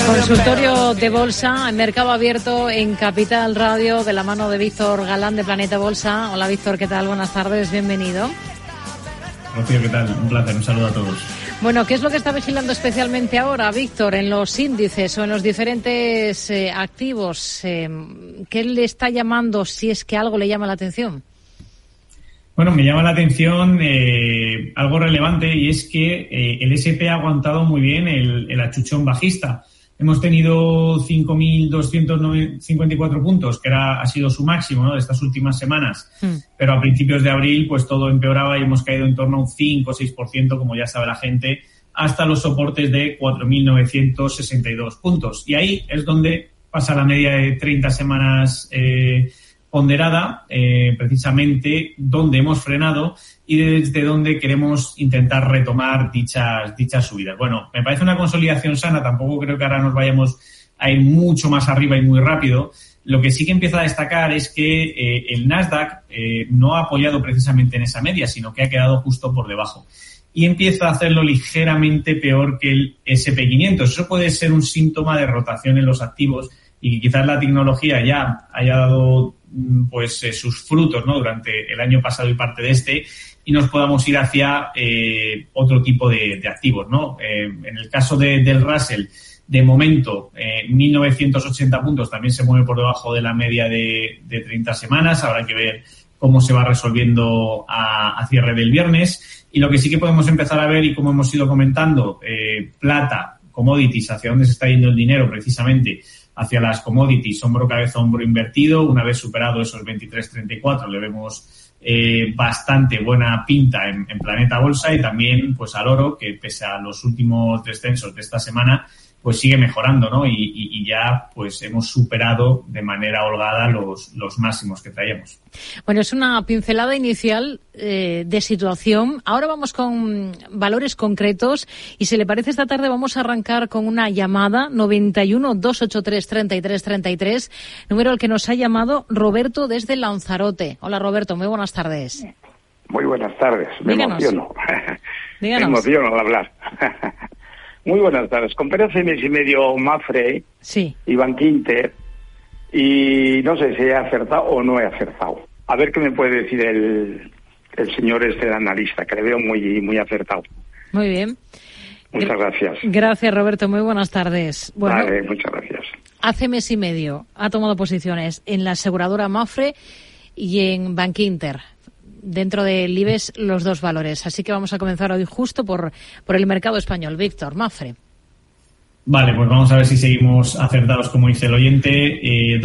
Consultorio de Bolsa en Mercado Abierto en Capital Radio, de la mano de Víctor Galán de Planeta Bolsa. Hola Víctor, ¿qué tal? Buenas tardes, bienvenido. Rocío, ¿qué tal? Un placer, un saludo a todos. Bueno, ¿qué es lo que está vigilando especialmente ahora, Víctor, en los índices o en los diferentes activos? ¿Qué le está llamando, si es que algo le llama la atención? Bueno, me llama la atención algo relevante, y es que el S&P ha aguantado muy bien el achuchón bajista. Hemos tenido 5.254 puntos, que ha sido su máximo, ¿no?, de estas últimas semanas. Pero a principios de abril pues todo empeoraba y hemos caído en torno a un 5 o 6%, como ya sabe la gente, hasta los soportes de 4.962 puntos. Y ahí es donde pasa la media de 30 semanas ponderada, precisamente donde hemos frenado y desde donde queremos intentar retomar dichas subidas. Bueno, me parece una consolidación sana, tampoco creo que ahora nos vayamos a ir mucho más arriba y muy rápido. Lo que sí que empieza a destacar es que el Nasdaq no ha apoyado precisamente en esa media, sino que ha quedado justo por debajo. Y empieza a hacerlo ligeramente peor que el S&P 500. Eso puede ser un síntoma de rotación en los activos y que quizás la tecnología ya haya dado pues sus frutos, ¿no?, durante el año pasado y parte de este, y nos podamos ir hacia otro tipo de activos, ¿no? En el caso del Russell, de momento, 1.980 puntos también se mueve por debajo de la media de 30 semanas. Habrá que ver cómo se va resolviendo a cierre del viernes. Y lo que sí que podemos empezar a ver, y como hemos ido comentando, plata, commodities, hacia dónde se está yendo el dinero precisamente, hacia las commodities, hombro, cabeza, hombro invertido. Una vez superado esos 23.34, le vemos bastante buena pinta en Planeta Bolsa, y también pues al oro, que pese a los últimos descensos de esta semana, pues sigue mejorando, ¿no? Y ya pues hemos superado de manera holgada los máximos que traíamos. Bueno, es una pincelada inicial de situación. Ahora vamos con valores concretos, y si le parece, esta tarde vamos a arrancar con una llamada 91-283-3333, número al que nos ha llamado Roberto desde Lanzarote. Hola Roberto, muy buenas tardes. Muy buenas tardes, me emociono. Díganos. Me emociono al hablar. Muy buenas tardes. Compré hace mes y medio Mapfre, sí, y Bankinter, y no sé si he acertado o no he acertado. A ver qué me puede decir el señor el analista, que le veo muy acertado. Muy bien. Muchas gracias. Gracias, Roberto. Muy buenas tardes. Bueno, vale, muchas gracias. Hace mes y medio ha tomado posiciones en la aseguradora Mapfre y en Bankinter. Dentro del IBEX, los dos valores. Así que vamos a comenzar hoy justo por el mercado español. Víctor, Mapfre. Vale, pues vamos a ver si seguimos acertados, como dice el oyente.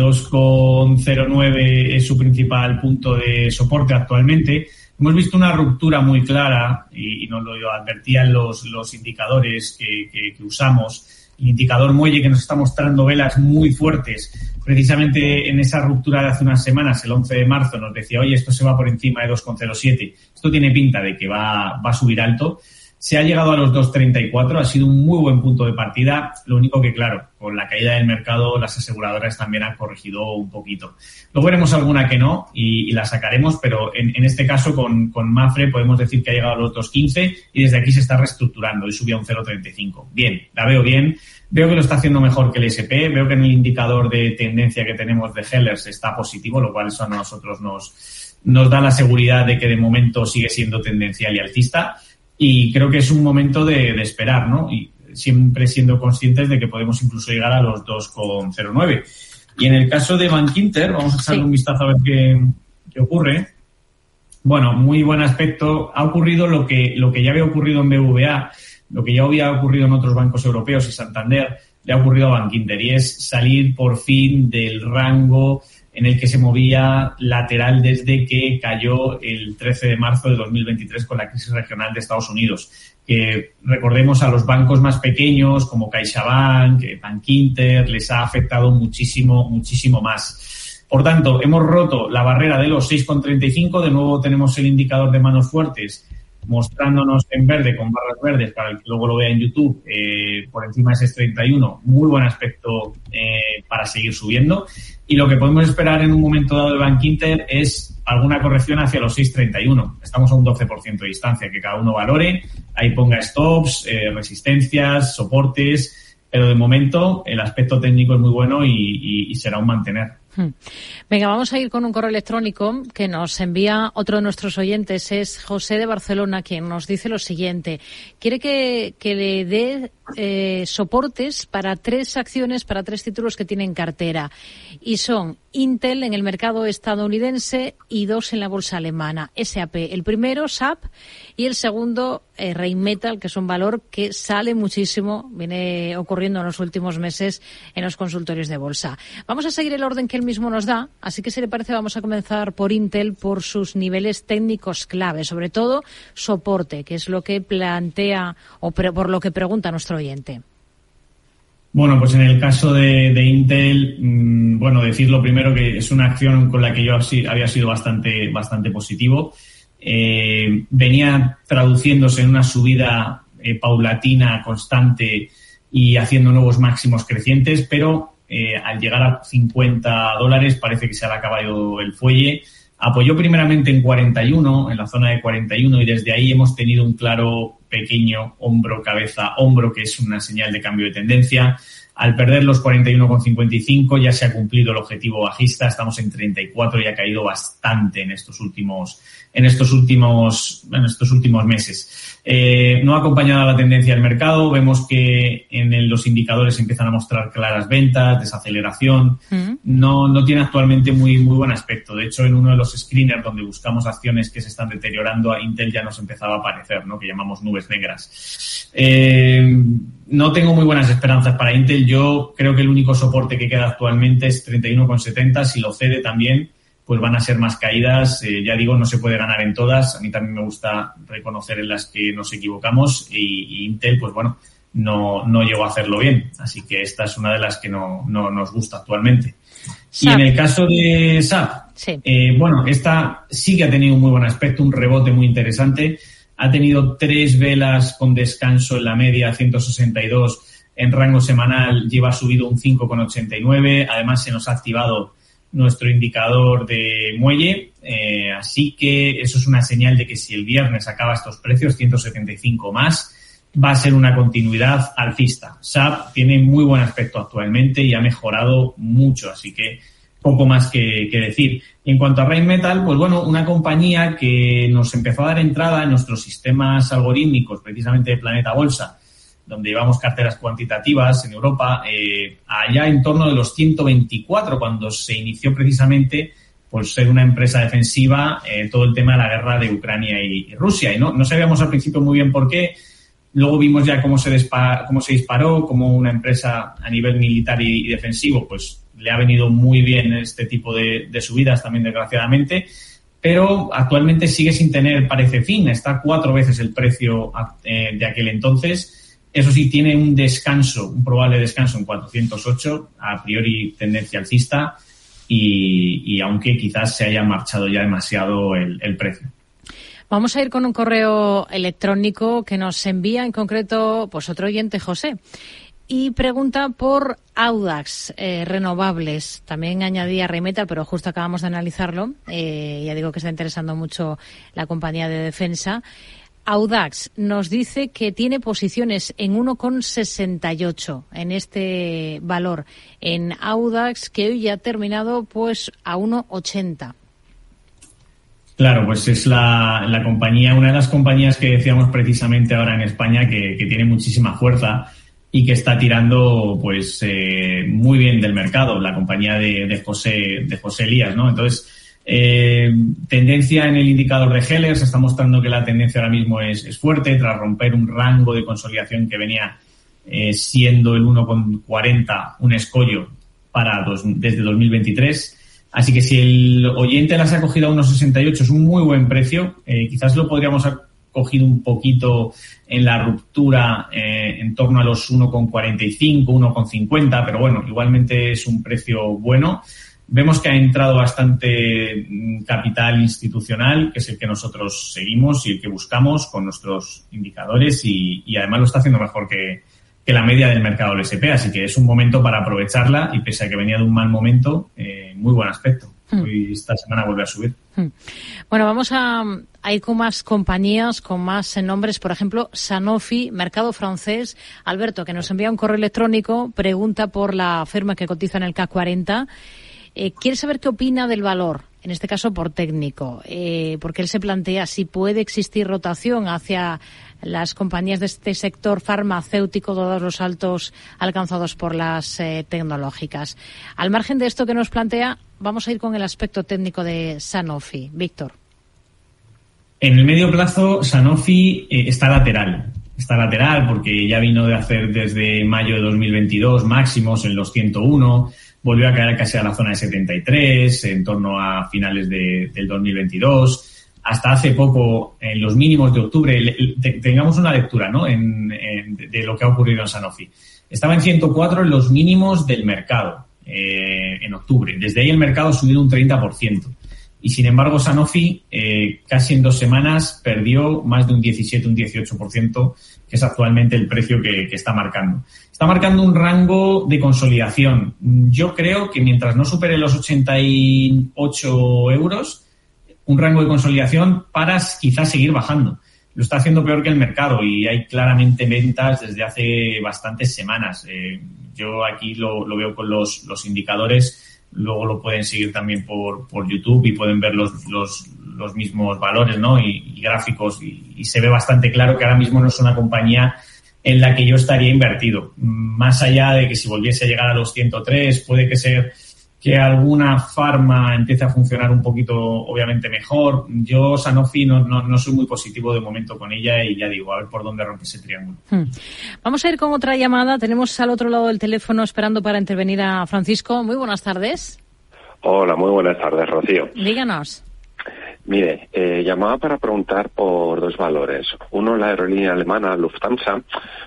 2,09 es su principal punto de soporte actualmente. Hemos visto una ruptura muy clara, y nos lo advertían los indicadores que usamos. El indicador muelle, que nos está mostrando velas muy fuertes. Precisamente en esa ruptura de hace unas semanas, el 11 de marzo, nos decía, oye, esto se va por encima de 2,07. Esto tiene pinta de que va a subir alto. Se ha llegado a los 2,34, ha sido un muy buen punto de partida. Lo único que, claro, con la caída del mercado, las aseguradoras también han corregido un poquito. Luego veremos alguna que no y la sacaremos, pero en este caso con Mapfre podemos decir que ha llegado a los 2,15 y desde aquí se está reestructurando y subió a un 0,35. Bien, la veo bien. Veo que lo está haciendo mejor que el S&P. Veo que en el indicador de tendencia que tenemos de Hellers está positivo, lo cual eso a nosotros nos da la seguridad de que de momento sigue siendo tendencial y alcista. Y creo que es un momento de esperar, ¿no? Y siempre siendo conscientes de que podemos incluso llegar a los 2,09. Y en el caso de Bankinter, vamos a echarle un vistazo a ver qué ocurre. Bueno, muy buen aspecto. Ha ocurrido lo que ya había ocurrido en BBVA, lo que ya había ocurrido en otros bancos europeos y Santander, le ha ocurrido a Bankinter, y es salir por fin del rango en el que se movía lateral desde que cayó el 13 de marzo de 2023 con la crisis regional de Estados Unidos. Que recordemos, a los bancos más pequeños como CaixaBank, Bankinter, les ha afectado muchísimo más. Por tanto, hemos roto la barrera de los 6,35. De nuevo tenemos el indicador de manos fuertes mostrándonos en verde, con barras verdes, para el que luego lo vea en YouTube, por encima de 6,31. Muy buen aspecto para seguir subiendo. Y lo que podemos esperar en un momento dado de Bankinter es alguna corrección hacia los 6,31. Estamos a un 12% de distancia, que cada uno valore. Ahí ponga stops, resistencias, soportes. pero de momento el aspecto técnico es muy bueno y será un mantener. Venga, vamos a ir con un correo electrónico que nos envía otro de nuestros oyentes. Es José de Barcelona, quien nos dice lo siguiente. Quiere que le dé soportes para 3 acciones, para 3 títulos que tiene en cartera. Y son Intel en el mercado estadounidense y 2 en la bolsa alemana. SAP, el primero, SAP, y el segundo, Rheinmetall, que es un valor que sale muchísimo, viene ocurriendo en los últimos meses en los consultorios de bolsa. Vamos a seguir el orden que él mismo nos da, así que si le parece vamos a comenzar por Intel, por sus niveles técnicos clave, sobre todo soporte, que es lo que plantea o por lo que pregunta nuestro oyente. Bueno, pues en el caso de Intel, bueno, decir lo primero que es una acción con la que yo había sido bastante positivo. Venía traduciéndose en una subida paulatina, constante y haciendo nuevos máximos crecientes, pero al llegar a $50 parece que se le ha acabado el fuelle. Apoyó primeramente en 41, en la zona de 41, y desde ahí hemos tenido un claro pequeño hombro, que es una señal de cambio de tendencia. Al perder los 41,55 ya se ha cumplido el objetivo bajista, estamos en 34 y ha caído bastante en estos últimos meses. No ha acompañado la tendencia del mercado, vemos que en los indicadores empiezan a mostrar claras ventas, desaceleración. No tiene actualmente muy buen aspecto. De hecho, en uno de los screeners donde buscamos acciones que se están deteriorando, a Intel ya nos empezaba a aparecer, ¿no?, que llamamos nubes negras. No tengo muy buenas esperanzas para Intel. Yo creo que el único soporte que queda actualmente es 31,70. Si lo cede también, pues van a ser más caídas. Ya digo, no se puede ganar en todas. A mí también me gusta reconocer en las que nos equivocamos y Intel, pues bueno, no llegó a hacerlo bien. Así que esta es una de las que no nos gusta actualmente. SAP. Y en el caso de SAP, sí. Bueno, esta sí que ha tenido un muy buen aspecto, un rebote muy interesante. Ha tenido 3 velas con descanso en la media, 162 en rango semanal, lleva subido un 5,89. Además, se nos ha activado nuestro indicador de muelle, así que eso es una señal de que si el viernes acaba estos precios, 175 más, va a ser una continuidad alcista. SAP tiene muy buen aspecto actualmente y ha mejorado mucho, así que poco más que decir. Y en cuanto a Rheinmetall, pues bueno, una compañía que nos empezó a dar entrada en nuestros sistemas algorítmicos, precisamente de Planeta Bolsa, donde llevamos carteras cuantitativas en Europa, allá en torno de los 124, cuando se inició precisamente por ser una empresa defensiva, todo el tema de la guerra de Ucrania y Rusia. Y no sabíamos al principio muy bien por qué. Luego vimos ya cómo se disparó, como una empresa a nivel militar y defensivo, pues le ha venido muy bien este tipo de subidas también, desgraciadamente, pero actualmente sigue sin tener, parece, fin. Está 4 veces el precio de aquel entonces. Eso sí, tiene un probable descanso en 408, a priori tendencia alcista, y aunque quizás se haya marchado ya demasiado el precio. Vamos a ir con un correo electrónico que nos envía en concreto pues otro oyente, José, y pregunta por Audax renovables. También añadía Rheinmetall, pero justo acabamos de analizarlo. Ya digo que está interesando mucho la compañía de defensa. Audax nos dice que tiene posiciones en 1,68 en este valor. En Audax, que hoy ya ha terminado pues a 1,80. Claro, pues es la compañía, una de las compañías que decíamos precisamente ahora en España que tiene muchísima fuerza y que está tirando pues muy bien del mercado, la compañía de José Elías, ¿no? Entonces, tendencia en el indicador de Heller, se está mostrando que la tendencia ahora mismo es fuerte, tras romper un rango de consolidación que venía siendo el 1,40 un escollo desde 2023. Así que si el oyente las ha cogido a 1,68 es un muy buen precio. Quizás lo podríamos haber cogido un poquito en la ruptura en torno a los 1,45, 1,50, pero bueno, igualmente es un precio bueno. Vemos que ha entrado bastante capital institucional, que es el que nosotros seguimos y el que buscamos con nuestros indicadores y además lo está haciendo mejor que la media del mercado del SP, así que es un momento para aprovecharla y pese a que venía de un mal momento, muy buen aspecto. Hoy esta semana vuelve a subir. Bueno, vamos a ir con más compañías, con más nombres. Por ejemplo, Sanofi, mercado francés. Alberto, que nos envía un correo electrónico, pregunta por la firma que cotiza en el CAC 40. Quiere saber qué opina del valor, en este caso por técnico, porque él se plantea si puede existir rotación hacia las compañías de este sector farmacéutico, dados los saltos alcanzados por las tecnológicas. Al margen de esto que nos plantea, vamos a ir con el aspecto técnico de Sanofi. Víctor. En el medio plazo, Sanofi está lateral. Está lateral porque ya vino de hacer desde mayo de 2022 máximos en los 101, volvió a caer casi a la zona de 73, en torno a finales del 2022. Hasta hace poco, en los mínimos de octubre, tengamos una lectura, ¿no?, de lo que ha ocurrido en Sanofi. Estaba en 104 en los mínimos del mercado en octubre. Desde ahí el mercado ha subido un 30%. Y sin embargo, Sanofi casi en 2 semanas perdió más de un 17, un 18%, que es actualmente el precio que está marcando. Está marcando un rango de consolidación. Yo creo que mientras no supere los 88 euros, un rango de consolidación para quizás seguir bajando. Lo está haciendo peor que el mercado y hay claramente ventas desde hace bastantes semanas. Yo aquí lo veo con los indicadores. Luego lo pueden seguir también por YouTube y pueden ver los mismos valores, ¿no?, y gráficos. Y se ve bastante claro que ahora mismo no es una compañía en la que yo estaría invertido. Más allá de que si volviese a llegar a los 103, puede que alguna farma empiece a funcionar un poquito, obviamente, mejor. Yo, Sanofi, no soy muy positivo de momento con ella y ya digo, a ver por dónde rompe ese triángulo. Vamos a ir con otra llamada. Tenemos al otro lado del teléfono esperando para intervenir a Francisco. Muy buenas tardes. Hola, muy buenas tardes, Rocío. Díganos. Mire, llamaba para preguntar por 2 valores. Uno, la aerolínea alemana Lufthansa,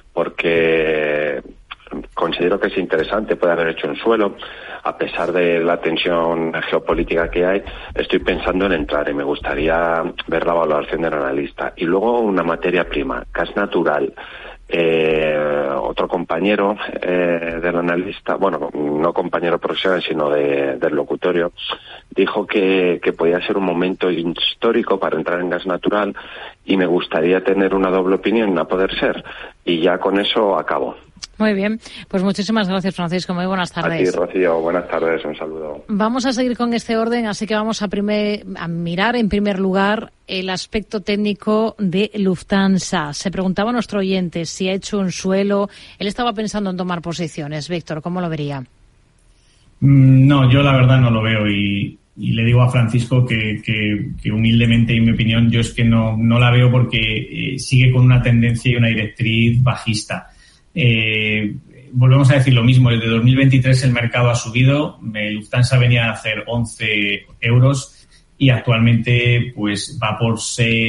porque considero que es interesante, puede haber hecho en suelo. A pesar de la tensión geopolítica que hay, estoy pensando en entrar y me gustaría ver la valoración del analista. Y luego una materia prima, gas natural. Otro compañero del analista, bueno, no compañero profesional, sino del locutorio, dijo que podía ser un momento histórico para entrar en gas natural y me gustaría tener una doble opinión, a poder ser. Y ya con eso acabo. Muy bien, pues muchísimas gracias, Francisco. Muy buenas tardes. A ti, Rocío. Buenas tardes, un saludo. Vamos a seguir con este orden, así que vamos a mirar en primer lugar el aspecto técnico de Lufthansa. Se preguntaba nuestro oyente si ha hecho un suelo. Él estaba pensando en tomar posiciones. Víctor, ¿cómo lo vería? No, yo la verdad no lo veo y le digo a Francisco que humildemente, en mi opinión, yo es que no la veo porque sigue con una tendencia y una directriz bajista. Volvemos a decir lo mismo, desde 2023 el mercado ha subido, Lufthansa venía a hacer 11 euros y actualmente pues va por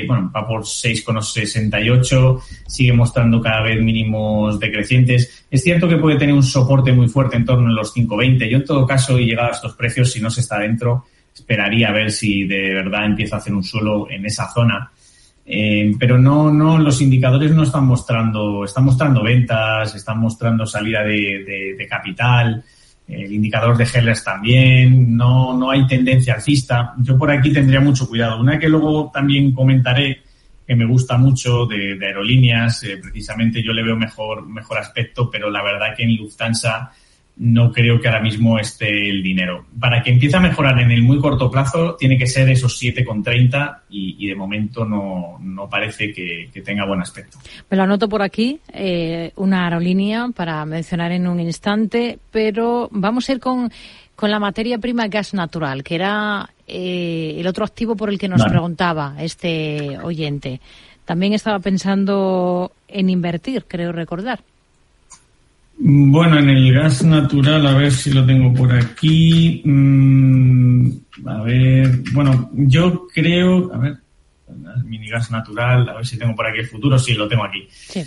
6,68, sigue mostrando cada vez mínimos decrecientes. Es cierto que puede tener un soporte muy fuerte en torno a los 5,20. Yo en todo caso, y llegado a estos precios, si no se está dentro, esperaría a ver si de verdad empieza a hacer un suelo en esa zona. Pero no, los indicadores no están mostrando ventas, están mostrando salida de capital, el indicador de Hellers también, no hay tendencia alcista. Yo por aquí tendría mucho cuidado. Una que luego también comentaré, que me gusta mucho de aerolíneas, precisamente yo le veo mejor aspecto, pero la verdad que en Lufthansa no creo que ahora mismo esté el dinero. Para que empiece a mejorar en el muy corto plazo, tiene que ser esos 7,30 y de momento no parece que tenga buen aspecto. Me lo anoto por aquí, una aerolínea para mencionar en un instante, pero vamos a ir con la materia prima gas natural, que era el otro activo por el que nos preguntaba este oyente. También estaba pensando en invertir, creo recordar. Bueno, en el gas natural, a ver si lo tengo por aquí. A ver, bueno, yo creo, a ver, minigas natural, a ver si tengo por aquí el futuro, sí, lo tengo aquí. Sí.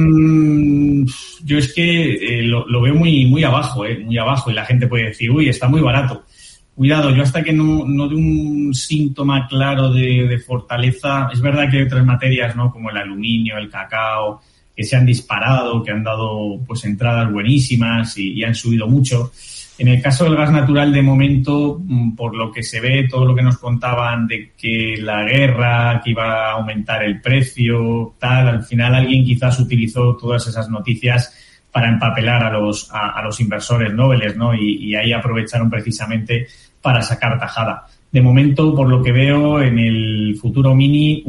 Yo es que lo veo muy abajo, muy abajo, y la gente puede decir, uy, está muy barato. Cuidado, yo hasta que no de un síntoma claro de fortaleza, es verdad que hay otras materias, ¿no?, como el aluminio, el cacao, que se han disparado, que han dado pues entradas buenísimas y han subido mucho. En el caso del gas natural, de momento, por lo que se ve, todo lo que nos contaban de que la guerra, que iba a aumentar el precio, tal, al final alguien quizás utilizó todas esas noticias para empapelar a los inversores nobles, ¿no? Y ahí aprovecharon precisamente para sacar tajada. De momento, por lo que veo, en el futuro mini,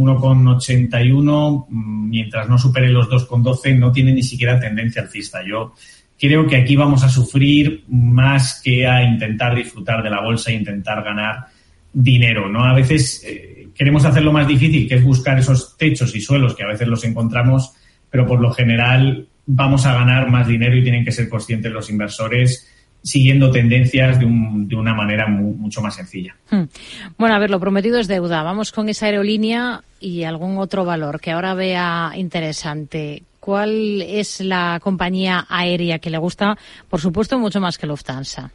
1,81, mientras no supere los 2,12, no tiene ni siquiera tendencia alcista. Yo creo que aquí vamos a sufrir más que a intentar disfrutar de la bolsa e intentar ganar dinero, ¿no? A veces queremos hacer lo más difícil, que es buscar esos techos y suelos, que a veces los encontramos, pero por lo general vamos a ganar más dinero y tienen que ser conscientes los inversores siguiendo tendencias de una manera mucho más sencilla. Bueno, a ver, lo prometido es deuda. Vamos con esa aerolínea y algún otro valor que ahora vea interesante. ¿Cuál es la compañía aérea que le gusta? Por supuesto, mucho más que Lufthansa.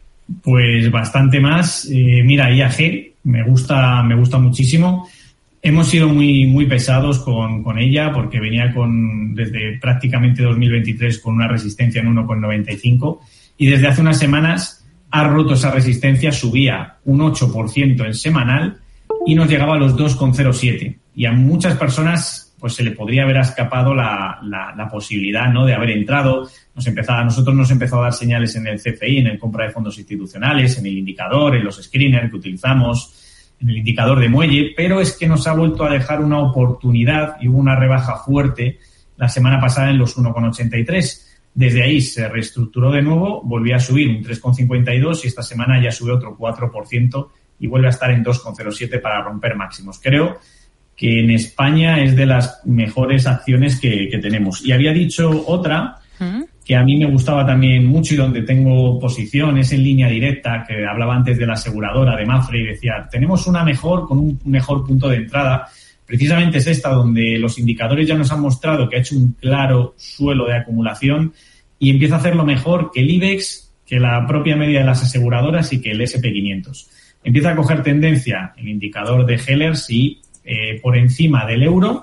Pues bastante más. Mira, IAG me gusta muchísimo. Hemos sido muy pesados con ella porque venía desde prácticamente 2023 con una resistencia en 1,95 y desde hace unas semanas ha roto esa resistencia, subía un 8% en semanal y nos llegaba a los 2,07. Y a muchas personas pues se le podría haber escapado la posibilidad, ¿no?, de haber entrado. A nosotros nos empezó a dar señales en el CFI, en el compra de fondos institucionales, en el indicador, en los screeners que utilizamos, en el indicador de muelle, pero es que nos ha vuelto a dejar una oportunidad y hubo una rebaja fuerte la semana pasada en los 1,83. Desde ahí se reestructuró de nuevo, volvió a subir un 3,52 y esta semana ya sube otro 4% y vuelve a estar en 2,07 para romper máximos. Creo que en España es de las mejores acciones que tenemos. Y había dicho otra que a mí me gustaba también mucho y donde tengo posición, es en Línea Directa, que hablaba antes de la aseguradora de Mapfre y decía, tenemos una mejor con un mejor punto de entrada. Precisamente es esta donde los indicadores ya nos han mostrado que ha hecho un claro suelo de acumulación y empieza a hacerlo mejor que el IBEX, que la propia media de las aseguradoras y que el SP500. Empieza a coger tendencia el indicador de Hellers y por encima del euro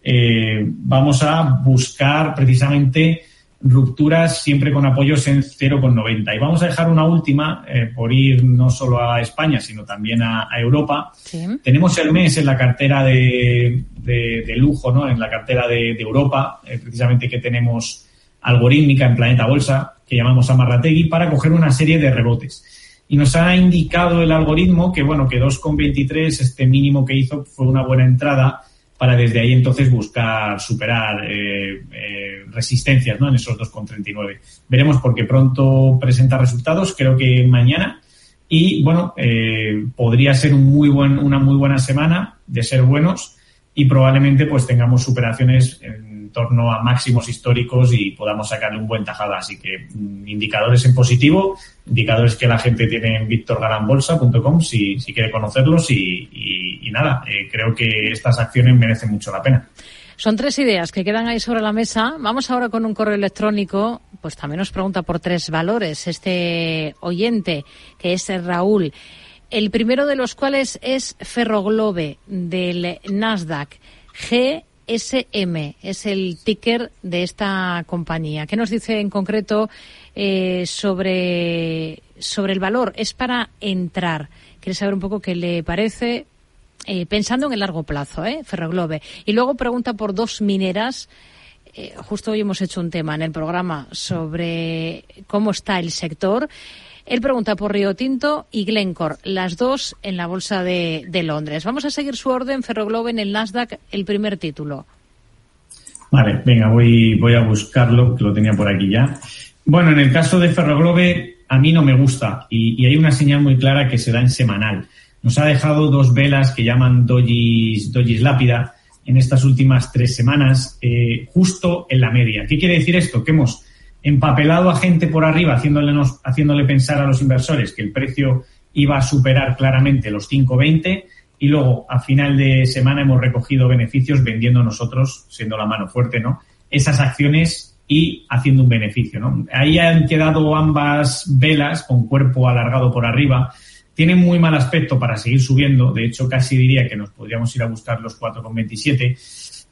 vamos a buscar precisamente rupturas siempre con apoyos en 0,90. Y vamos a dejar una última, por ir no solo a España, sino también a Europa. Sí. Tenemos Hermès en la cartera de lujo, ¿no?, en la cartera de Europa, precisamente que tenemos algorítmica en Planeta Bolsa, que llamamos Amarrategui, para coger una serie de rebotes. Y nos ha indicado el algoritmo que, bueno, que 2,23, este mínimo que hizo, fue una buena entrada para desde ahí entonces buscar superar resistencias, ¿no?, en esos 2,39. Veremos porque pronto presenta resultados, creo que mañana, y bueno, podría ser una muy buena semana de ser buenos y probablemente pues tengamos superaciones en torno a máximos históricos y podamos sacarle un buen tajada. Así que indicadores en positivo, indicadores que la gente tiene en victorgalanbolsa.com si quiere conocerlos y nada, creo que estas acciones merecen mucho la pena. Son 3 ideas que quedan ahí sobre la mesa. Vamos ahora con un correo electrónico, pues también nos pregunta por 3 valores este oyente, que es Raúl. El primero de los cuales es Ferroglobe, del Nasdaq. GSM es el ticker de esta compañía. ¿Qué nos dice en concreto sobre el valor? Es para entrar. ¿Quiere saber un poco qué le parece? Pensando en el largo plazo, Ferroglobe. Y luego pregunta por 2 mineras. Justo hoy hemos hecho un tema en el programa sobre cómo está el sector. Él pregunta por Rio Tinto y Glencore, las dos en la bolsa de Londres. Vamos a seguir su orden. Ferroglobe en el Nasdaq, el primer título. Vale, venga, voy a buscarlo, que lo tenía por aquí ya. Bueno, en el caso de Ferroglobe, a mí no me gusta y hay una señal muy clara que se da en semanal. Nos ha dejado 2 velas que llaman dojis lápida en estas últimas 3 semanas, justo en la media. ¿Qué quiere decir esto? Que hemos empapelado a gente por arriba, haciéndole pensar a los inversores que el precio iba a superar claramente los 5,20 y luego a final de semana hemos recogido beneficios vendiendo nosotros, siendo la mano fuerte, ¿no?, esas acciones y haciendo un beneficio, ¿no? Ahí han quedado ambas velas con cuerpo alargado por arriba. Tienen muy mal aspecto para seguir subiendo. De hecho, casi diría que nos podríamos ir a buscar los 4,27.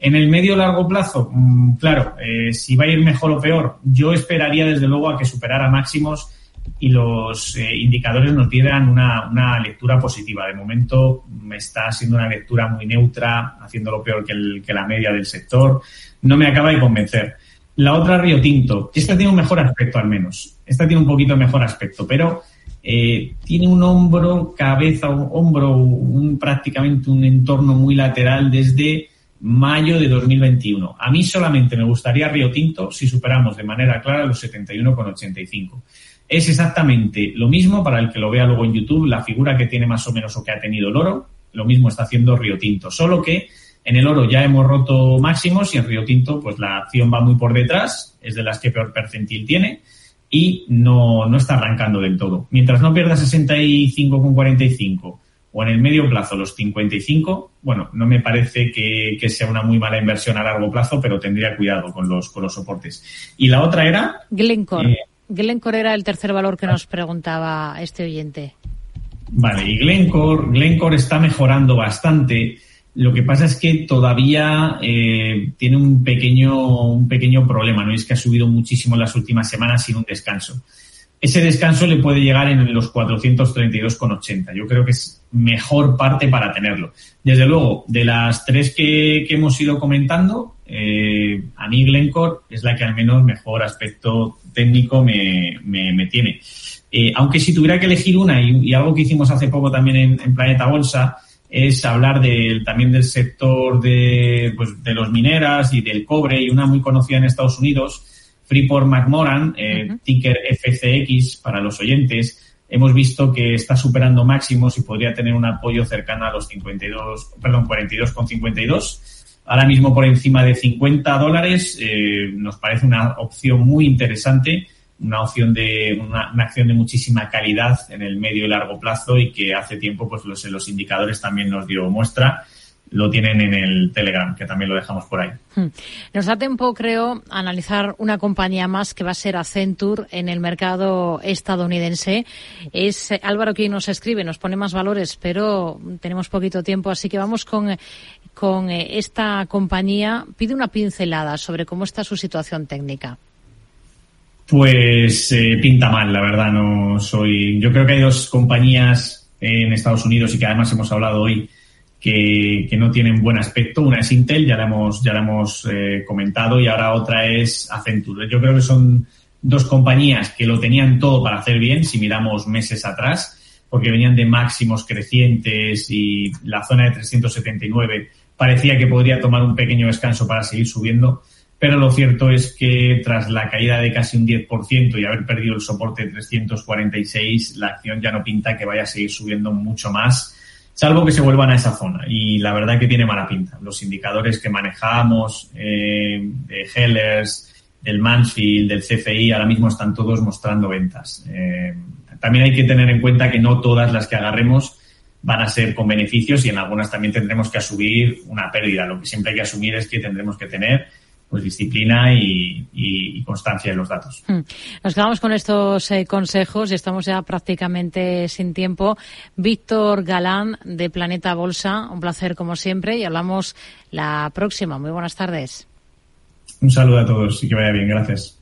En el medio largo plazo, claro, si va a ir mejor o peor, yo esperaría desde luego a que superara máximos y los indicadores nos dieran una lectura positiva. De momento me está siendo una lectura muy neutra, haciéndolo peor que la media del sector. No me acaba de convencer. La otra, Río Tinto. Esta tiene un mejor aspecto al menos. Esta tiene un poquito mejor aspecto, pero tiene un hombro, prácticamente un entorno muy lateral desde mayo de 2021. A mí solamente me gustaría Río Tinto si superamos de manera clara los 71,85. Es exactamente lo mismo, para el que lo vea luego en YouTube, la figura que tiene más o menos o que ha tenido el oro, lo mismo está haciendo Río Tinto, solo que en el oro ya hemos roto máximos y en Río Tinto pues la acción va muy por detrás, es de las que peor percentil tiene y no está arrancando del todo. Mientras no pierda 65,45 o en el medio plazo los 55, bueno, no me parece que sea una muy mala inversión a largo plazo, pero tendría cuidado con los soportes. Y la otra era... Glencore. Glencore era el tercer valor que nos preguntaba este oyente. Vale, y Glencore está mejorando bastante. Lo que pasa es que todavía tiene un pequeño problema, ¿no? Y es que ha subido muchísimo en las últimas semanas sin un descanso. Ese descanso le puede llegar en los 432,80. Yo creo que es mejor parte para tenerlo. Desde luego, de las tres que hemos ido comentando, a mí Glencore es la que al menos mejor aspecto técnico me tiene. Aunque si tuviera que elegir una, y algo que hicimos hace poco también en Planeta Bolsa, es hablar también del sector de los mineras y del cobre, y una muy conocida en Estados Unidos, Freeport-McMoRan, ticker FCX para los oyentes. Hemos visto que está superando máximos y podría tener un apoyo cercano a los 42,52. Ahora mismo por encima de $50, nos parece una opción muy interesante, una opción una acción de muchísima calidad en el medio y largo plazo y que hace tiempo pues los indicadores también nos dio muestra. Lo tienen en el Telegram, que también lo dejamos por ahí. Nos da tiempo, creo, analizar una compañía más que va a ser Accenture en el mercado estadounidense. Es Álvaro quien nos escribe, nos pone más valores, pero tenemos poquito tiempo, así que vamos con esta compañía. Pide una pincelada sobre cómo está su situación técnica. Pues pinta mal, la verdad. Yo creo que hay dos compañías en Estados Unidos y que además hemos hablado hoy que no tienen buen aspecto. Una es Intel, ya la hemos comentado, y ahora otra es Accenture. Yo creo que son dos compañías que lo tenían todo para hacer bien, si miramos meses atrás, porque venían de máximos crecientes y la zona de 379 parecía que podría tomar un pequeño descanso para seguir subiendo, pero lo cierto es que tras la caída de casi un 10% y haber perdido el soporte de 346, la acción ya no pinta que vaya a seguir subiendo mucho más, salvo que se vuelvan a esa zona. Y la verdad que tiene mala pinta. Los indicadores que manejamos, de Hellers, del Mansfield, del CFI, ahora mismo están todos mostrando ventas. También hay que tener en cuenta que no todas las que agarremos van a ser con beneficios y en algunas también tendremos que asumir una pérdida. Lo que siempre hay que asumir es que tendremos que tener pues disciplina y constancia en los datos. Nos quedamos con estos consejos y estamos ya prácticamente sin tiempo. Víctor Galán, de Planeta Bolsa, un placer como siempre y hablamos la próxima. Muy buenas tardes. Un saludo a todos y que vaya bien. Gracias.